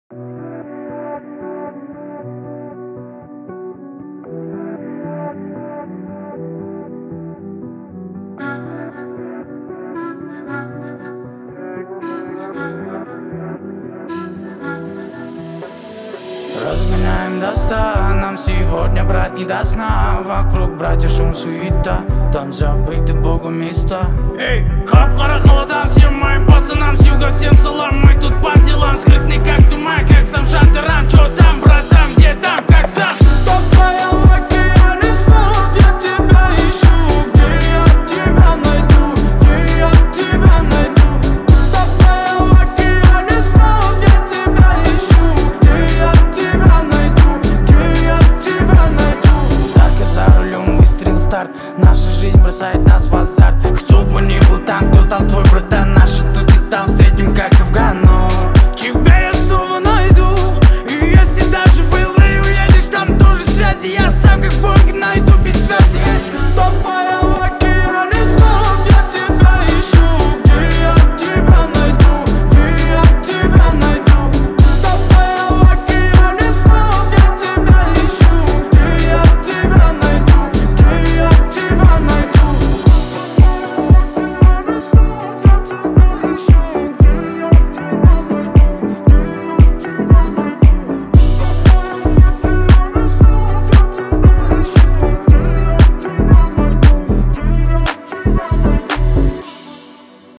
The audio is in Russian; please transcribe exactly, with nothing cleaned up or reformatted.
Разгоняем до ста, нам сегодня, брат, не до сна. Вокруг, братья, шум, суета, там забыты Богу места. Эй, хап, қара қаладан всем моим пацанам с юга всем салам. Мы тут по делам, скрытный как туман.